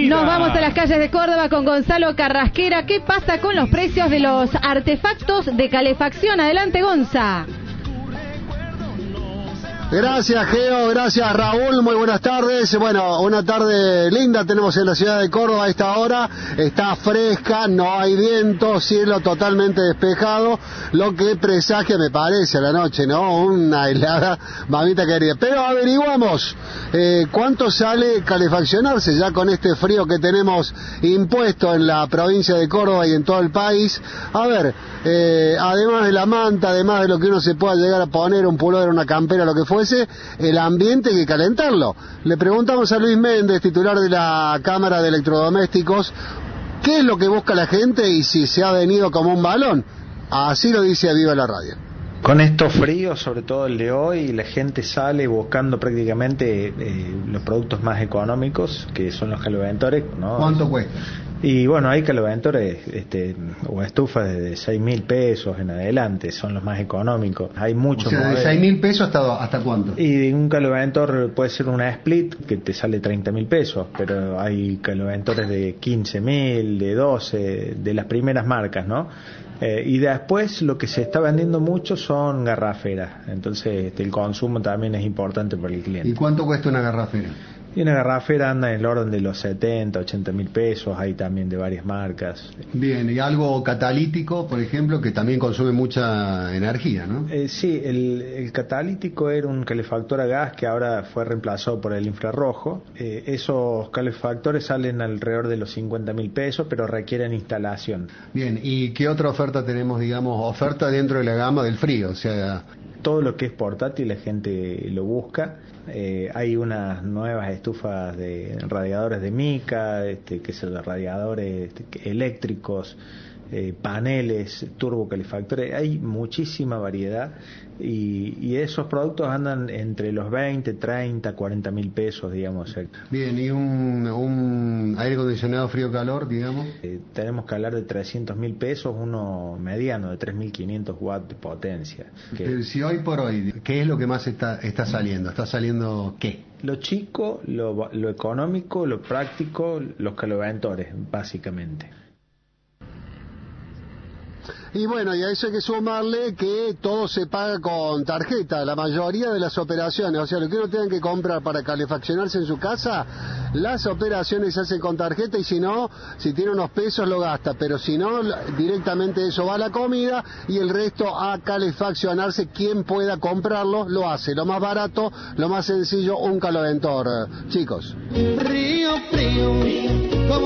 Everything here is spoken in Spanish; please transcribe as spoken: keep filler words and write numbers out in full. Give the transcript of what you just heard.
Nos vamos a las calles de Córdoba con Gonzalo Carrasquera. ¿Qué pasa con los precios de los artefactos de calefacción? Adelante, Gonza. Gracias, Geo, gracias, Raúl, muy buenas tardes. Bueno, una tarde linda tenemos en la ciudad de Córdoba a esta hora. Está fresca, no hay viento, cielo totalmente despejado, lo que presagia, me parece, a la noche, ¿no? Una helada, mamita querida. Pero averiguamos eh, cuánto sale calefaccionarse ya con este frío que tenemos impuesto en la provincia de Córdoba y en todo el país. A ver, eh, además de la manta, además de lo que uno se pueda llegar a poner, un pullover, una campera, lo que fuese, el ambiente hay que calentarlo. Le preguntamos a Luis Méndez, titular de la Cámara de Electrodomésticos, qué es lo que busca la gente y si se ha venido como un balón. Así lo dice a Viva la Radio. Con estos fríos, sobre todo el de hoy, la gente sale buscando prácticamente eh, los productos más económicos, que son los calefactores, ¿no? ¿Cuánto cuesta? Y bueno, hay calefactores este, o estufas de seis mil pesos en adelante, son los más económicos. Hay muchos. O sea, de seis mil pesos hasta, ¿hasta cuánto? Y un calefactor puede ser una split que te sale treinta mil pesos, pero hay calefactores de quince mil, de doce, de las primeras marcas, ¿no? Eh, y después lo que se está vendiendo mucho son garraferas, entonces este, el consumo también es importante para el cliente. ¿Y cuánto cuesta una garrafera? Y una garrafera anda en el orden de los setenta, ochenta mil pesos, hay también de varias marcas. Bien, y algo catalítico, por ejemplo, que también consume mucha energía, ¿no? Eh, sí, el, el catalítico era un calefactor a gas que ahora fue reemplazado por el infrarrojo. Eh, esos calefactores salen alrededor de los cincuenta mil pesos, pero requieren instalación. Bien, ¿y qué otra oferta tenemos, digamos, oferta dentro de la gama del frío? O sea, todo lo que es portátil la gente lo busca. Eh, hay unas nuevas estufas de radiadores de mica, este, que son radiadores este, eléctricos, eh, paneles, turbocalefactores, hay muchísima variedad y, y esos productos andan entre los veinte, treinta, cuarenta mil pesos, digamos. Bien, ¿y un, un aire acondicionado frío-calor, digamos? Eh, tenemos que hablar de trescientos mil pesos, uno mediano de tres mil quinientos watts de potencia. Que... Pero si hoy por hoy, ¿qué es lo que más está, está saliendo? ¿Está saliendo qué? Lo chico, lo, lo económico, lo práctico, los calefactores, básicamente. Y bueno, y a eso hay que sumarle que todo se paga con tarjeta, la mayoría de las operaciones, o sea, lo que uno tenga que comprar para calefaccionarse en su casa, las operaciones se hacen con tarjeta y si no, si tiene unos pesos lo gasta, pero si no, directamente eso va a la comida y el resto a calefaccionarse, quien pueda comprarlo, lo hace, lo más barato, lo más sencillo, un calefactor, chicos. Frío, frío.